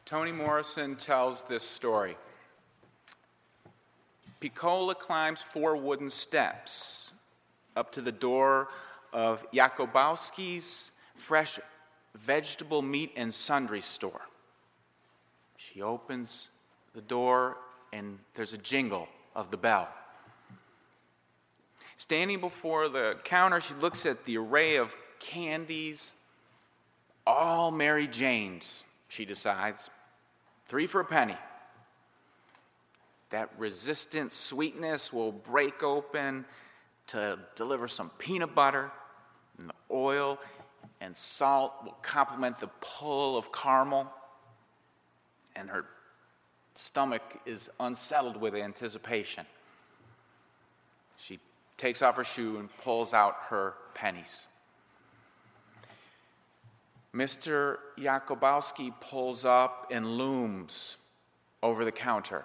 Toni Morrison tells this story. Piccola climbs 4 wooden steps up to the door of Jakubowski's fresh vegetable meat and sundry store. She opens the door and there's a jingle of the bell. Standing before the counter, she looks at the array of candies, all Mary Janes, she decides. 3 for a penny. That resistant sweetness will break open to deliver some peanut butter, and the oil and salt will complement the pull of caramel, and her stomach is unsettled with anticipation. She takes off her shoe and pulls out her pennies. Mr. Jakubowski pulls up and looms over the counter.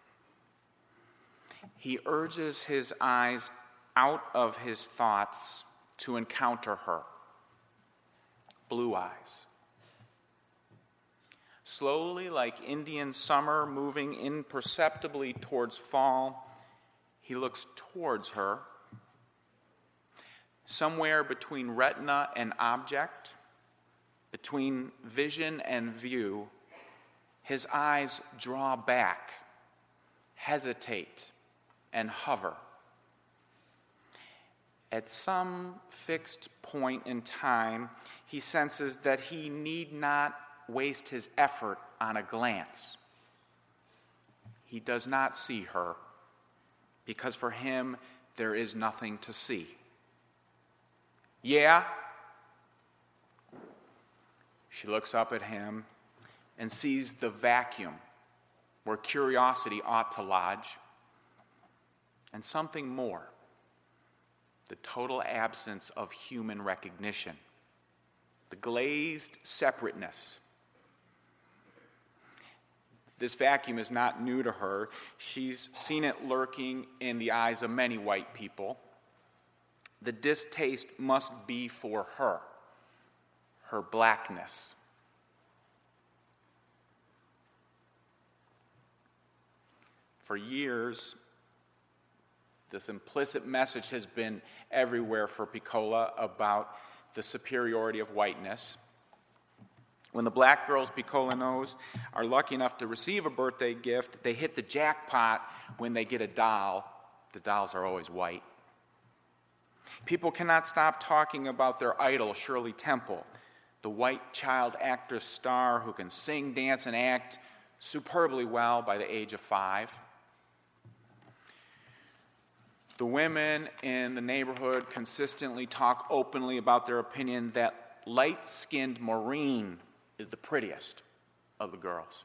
He urges his eyes out of his thoughts to encounter her. Blue eyes. Slowly, like Indian summer moving imperceptibly towards fall, he looks towards her. Somewhere between retina and object, between vision and view, his eyes draw back, hesitate, and hover. At some fixed point in time, he senses that he need not waste his effort on a glance. He does not see her, because for him there is nothing to see. Yeah? She looks up at him and sees the vacuum where curiosity ought to lodge, and something more, the total absence of human recognition, the glazed separateness. This vacuum is not new to her. She's seen it lurking in the eyes of many white people. The distaste must be for her blackness. For years, this implicit message has been everywhere for Piccola about the superiority of whiteness. When the black girls Piccola knows are lucky enough to receive a birthday gift, they hit the jackpot when they get a doll. The dolls are always white. People cannot stop talking about their idol, Shirley Temple, the white child actress star who can sing, dance, and act superbly well by the age of 5. The women in the neighborhood consistently talk openly about their opinion that light-skinned Maureen is the prettiest of the girls.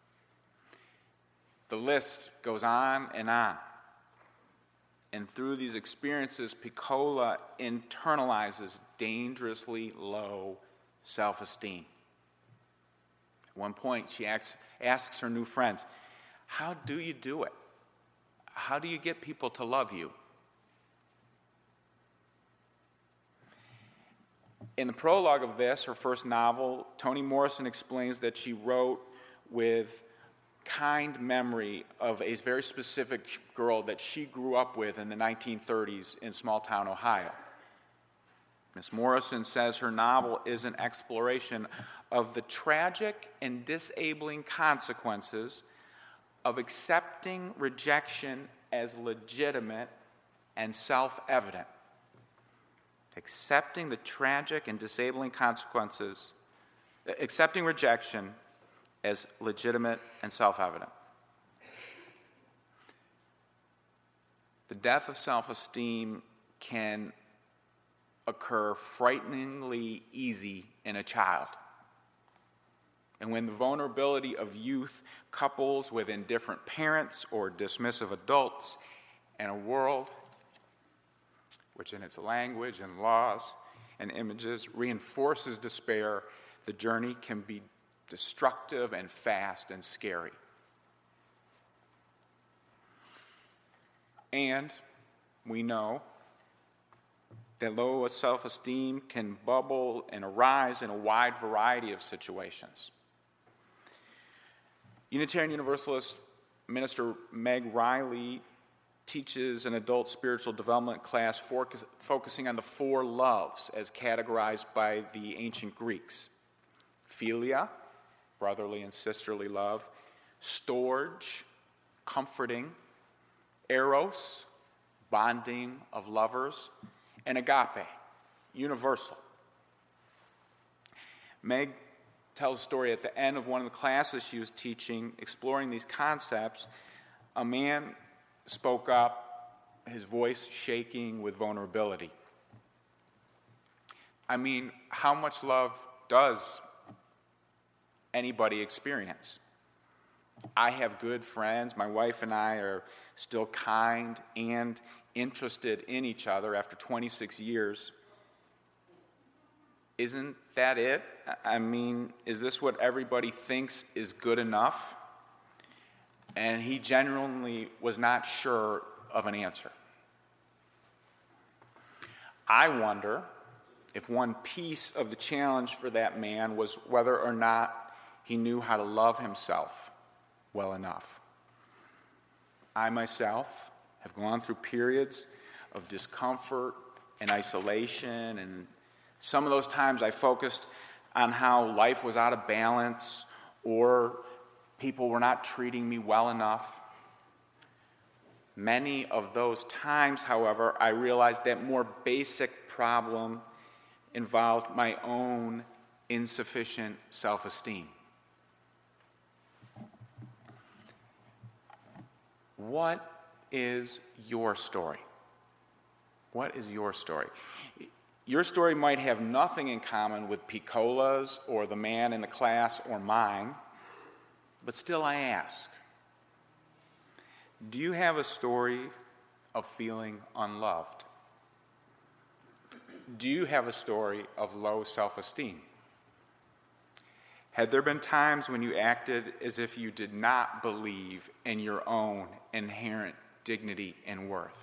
The list goes on and on. And through these experiences, Piccola internalizes dangerously low self-esteem. At one point, she asks her new friends, "How do you do it? How do you get people to love you?" In the prologue of this, her first novel, Toni Morrison explains that she wrote with kind memory of a very specific girl that she grew up with in the 1930s in small-town Ohio. Miss Morrison says her novel is an exploration of the tragic and disabling consequences of accepting rejection as legitimate and self-evident. Accepting the tragic and disabling consequences, accepting rejection as legitimate and self-evident. The death of self-esteem can occur frighteningly easy in a child. And when the vulnerability of youth couples with indifferent parents or dismissive adults and a world which in its language and laws and images reinforces despair, the journey can be destructive and fast and scary. And we know that low self-esteem can bubble and arise in a wide variety of situations. Unitarian Universalist minister Meg Riley teaches an adult spiritual development class focusing on the four loves as categorized by the ancient Greeks: philia, brotherly and sisterly love; storge, comforting; eros, bonding of lovers; and agape, universal. Meg tells a story at the end of one of the classes she was teaching, exploring these concepts. A man spoke up, his voice shaking with vulnerability. I mean, how much love does anybody experience? I have good friends. My wife and I are still kind and interested in each other after 26 years. Isn't that it? I mean, is this what everybody thinks is good enough? And he genuinely was not sure of an answer. I wonder if one piece of the challenge for that man was whether or not he knew how to love himself well enough. I myself have gone through periods of discomfort and isolation, and some of those times I focused on how life was out of balance or people were not treating me well enough. Many of those times, however, I realized that more basic problem involved my own insufficient self-esteem. What is your story? What is your story? Your story might have nothing in common with Piccola's or the man in the class or mine, but still I ask, do you have a story of feeling unloved? Do you have a story of low self-esteem? Had there been times when you acted as if you did not believe in your own inherent dignity and worth?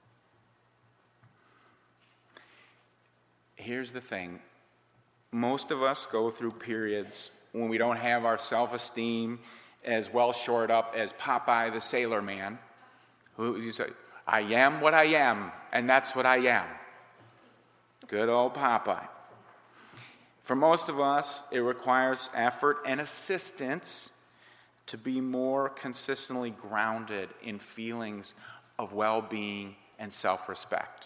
Here's the thing. Most of us go through periods when we don't have our self-esteem as well shored up as Popeye the Sailor Man, who you say, I am what I am, and that's what I am. Good old Popeye. For most of us, it requires effort and assistance to be more consistently grounded in feelings of well-being and self-respect.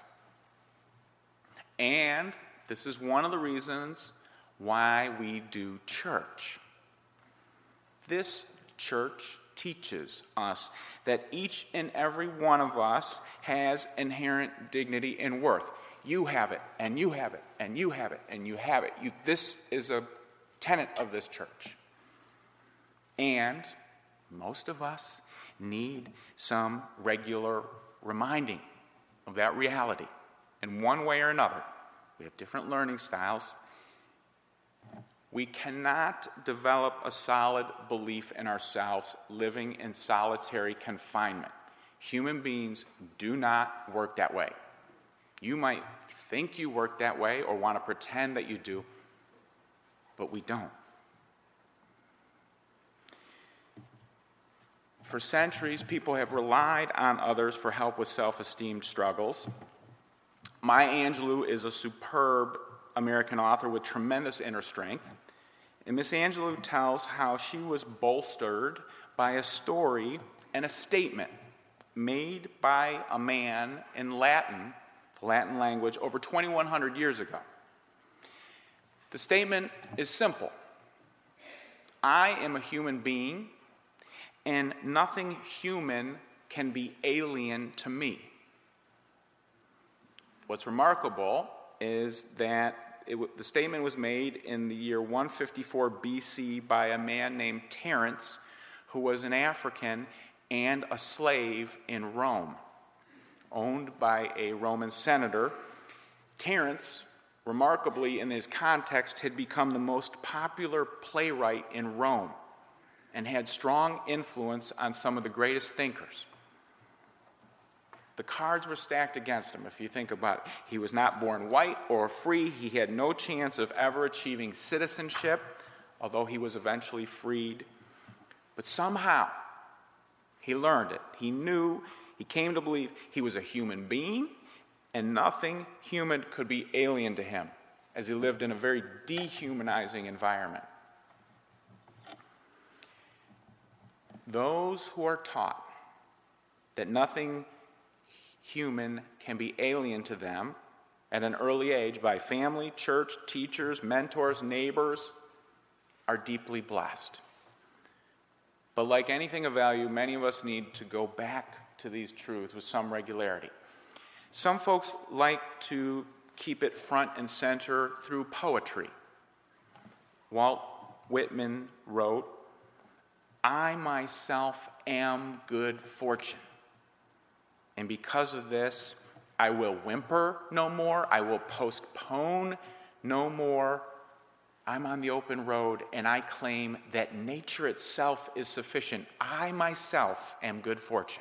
And this is one of the reasons why we do church. This church teaches us that each and every one of us has inherent dignity and worth. You have it, and you have it, and you have it, and you have it. This is a tenet of this church. And most of us need some regular reminding of that reality in one way or another. We have different learning styles. We cannot develop a solid belief in ourselves living in solitary confinement. Human beings do not work that way. You might think you work that way or want to pretend that you do, but we don't. For centuries, people have relied on others for help with self-esteem struggles. Maya Angelou is a superb American author with tremendous inner strength. And Miss Angelou tells how she was bolstered by a story and a statement made by a man in Latin, the Latin language, over 2,100 years ago. The statement is simple. I am a human being, and nothing human can be alien to me. What's remarkable is that the statement was made in the year 154 BC by a man named Terence, who was an African and a slave in Rome, owned by a Roman senator. Terence, remarkably in his context, had become the most popular playwright in Rome and had strong influence on some of the greatest thinkers. The cards were stacked against him, if you think about it. He was not born white or free. He had no chance of ever achieving citizenship, although he was eventually freed. But somehow, he learned it. He knew, he came to believe he was a human being, and nothing human could be alien to him, as he lived in a very dehumanizing environment. Those who are taught that nothing human can be alien to them at an early age by family, church, teachers, mentors, neighbors are deeply blessed. But like anything of value, many of us need to go back to these truths with some regularity. Some folks like to keep it front and center through poetry. Walt Whitman wrote, "I myself am good fortune, and because of this, I will whimper no more, I will postpone no more. I'm on the open road, and I claim that nature itself is sufficient. I myself am good fortune."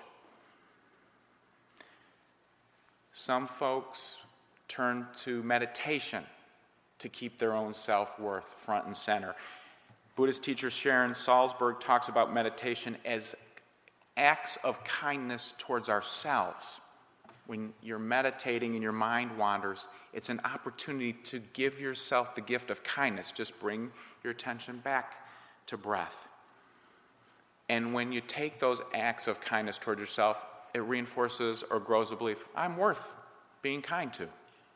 Some folks turn to meditation to keep their own self-worth front and center. Buddhist teacher Sharon Salzberg talks about meditation as acts of kindness towards ourselves. When you're meditating and your mind wanders, it's an opportunity to give yourself the gift of kindness. Just bring your attention back to breath. And when you take those acts of kindness toward yourself, it reinforces or grows a belief, I'm worth being kind to.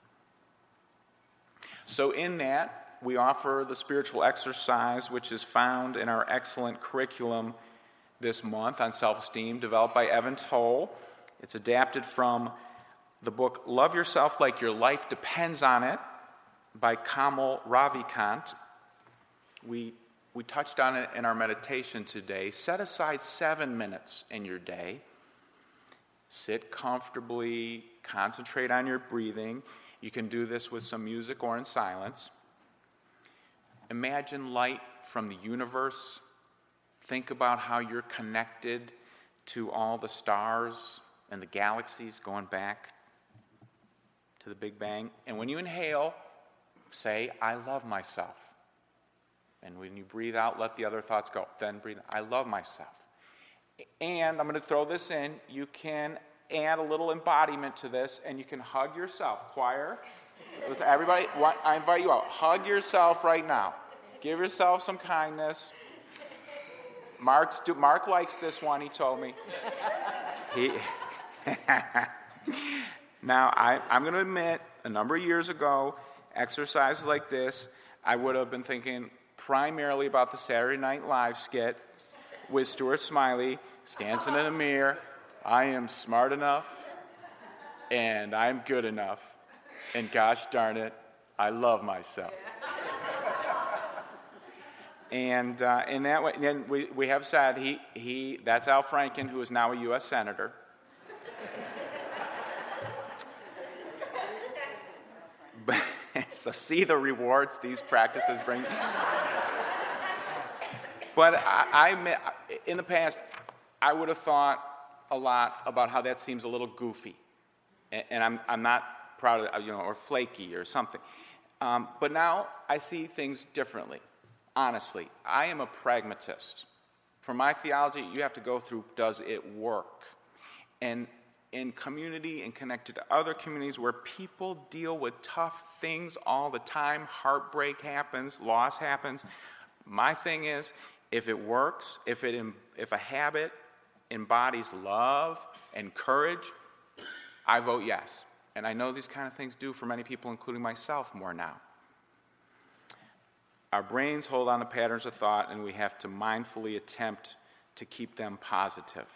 So in that, we offer the spiritual exercise, which is found in our excellent curriculum this month on self-esteem, developed by Evan Toll. It's adapted from the book Love Yourself Like Your Life Depends on It by Kamal Ravikant. We touched on it in our meditation today. Set aside 7 minutes in your day. Sit comfortably, concentrate on your breathing. You can do this with some music or in silence. Imagine light from the universe. Think about how you're connected to all the stars and the galaxies going back to the Big Bang. And when you inhale, say, I love myself. And when you breathe out, let the other thoughts go. Then breathe, I love myself. And I'm going to throw this in. You can add a little embodiment to this, and you can hug yourself. Choir, everybody, I invite you out. Hug yourself right now. Give yourself some kindness. Mark likes this one, he told me. Now, I'm going to admit, a number of years ago, exercises like this, I would have been thinking primarily about the Saturday Night Live skit with Stuart Smiley, stands in the mirror, I am smart enough, and I'm good enough, and gosh darn it, I love myself. And in that way, then we have said that's Al Franken, who is now a U.S. Senator. So see the rewards these practices bring. But I in the past, I would have thought a lot about how that seems a little goofy, and I'm not proud of or flaky or something. But now I see things differently. Honestly, I am a pragmatist. For my theology, you have to go through, does it work? And in community and connected to other communities where people deal with tough things all the time, heartbreak happens, loss happens, my thing is, if it works, if a habit embodies love and courage, I vote yes. And I know these kind of things do for many people, including myself, more now. Our brains hold on to patterns of thought, and we have to mindfully attempt to keep them positive.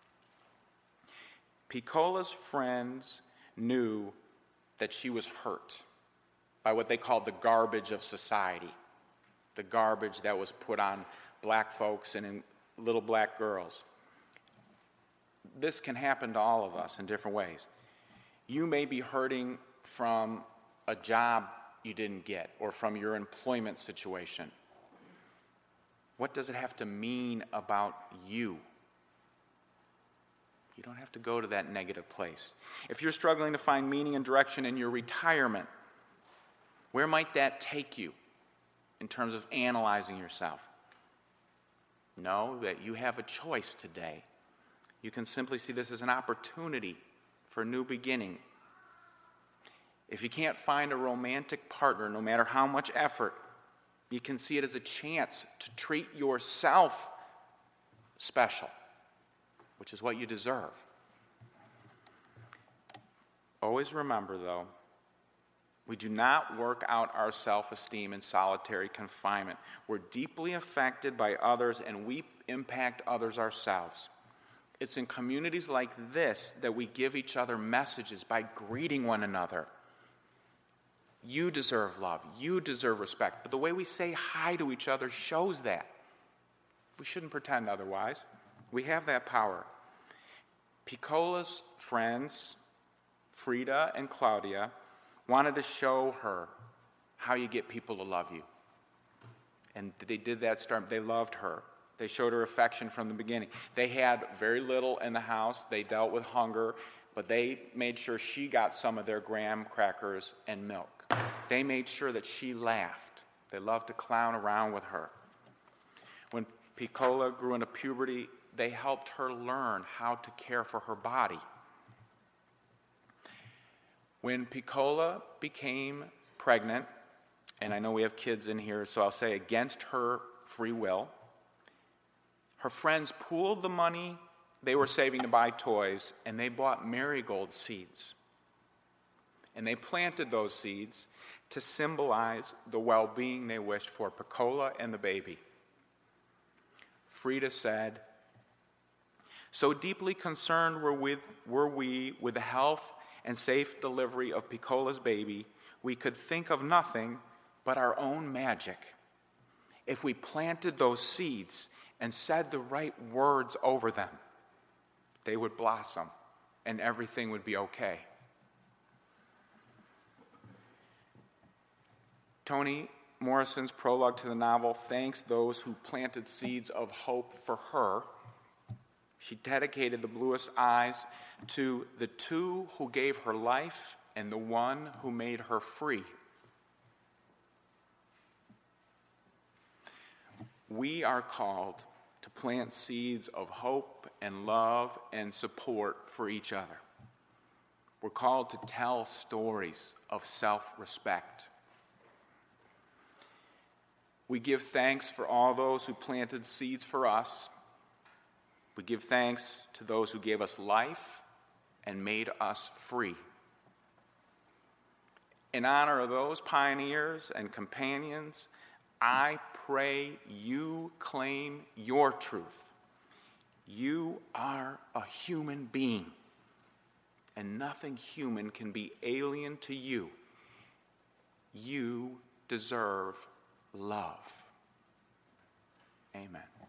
Piccola's friends knew that she was hurt by what they called the garbage of society, the garbage that was put on black folks and in little black girls. This can happen to all of us in different ways. You may be hurting from a job you didn't get or from your employment situation. What does it have to mean about you? You don't have to go to that negative place. If you're struggling to find meaning and direction in your retirement, where might that take you in terms of analyzing yourself? know that you have a choice today. You can simply see this as an opportunity for a new beginning. If you can't find a romantic partner, no matter how much effort, you can see it as a chance to treat yourself special, which is what you deserve. Always remember, though, we do not work out our self-esteem in solitary confinement. We're deeply affected by others, and we impact others ourselves. It's in communities like this that we give each other messages by greeting one another. You deserve love. You deserve respect. But the way we say hi to each other shows that. We shouldn't pretend otherwise. We have that power. Piccola's friends, Frida and Claudia, wanted to show her how you get people to love you. And they did that start. They loved her. They showed her affection from the beginning. They had very little in the house. They dealt with hunger, but they made sure she got some of their graham crackers and milk. They made sure that she laughed. They loved to clown around with her. When Piccola grew into puberty, they helped her learn how to care for her body. When Piccola became pregnant, and I know we have kids in here, so I'll say against her free will, her friends pooled the money they were saving to buy toys, and they bought marigold seeds. And they planted those seeds to symbolize the well-being they wished for Piccola and the baby. Frida said, "So deeply concerned were we with the health and safe delivery of Piccola's baby, we could think of nothing but our own magic. If we planted those seeds and said the right words over them, they would blossom and everything would be okay." Toni Morrison's prologue to the novel thanks those who planted seeds of hope for her. She dedicated The Bluest Eyes to the two who gave her life and the one who made her free. We are called to plant seeds of hope and love and support for each other. We're called to tell stories of self-respect. We give thanks for all those who planted seeds for us. We give thanks to those who gave us life and made us free. In honor of those pioneers and companions, I pray you claim your truth. You are a human being, and nothing human can be alien to you. You deserve love. Amen.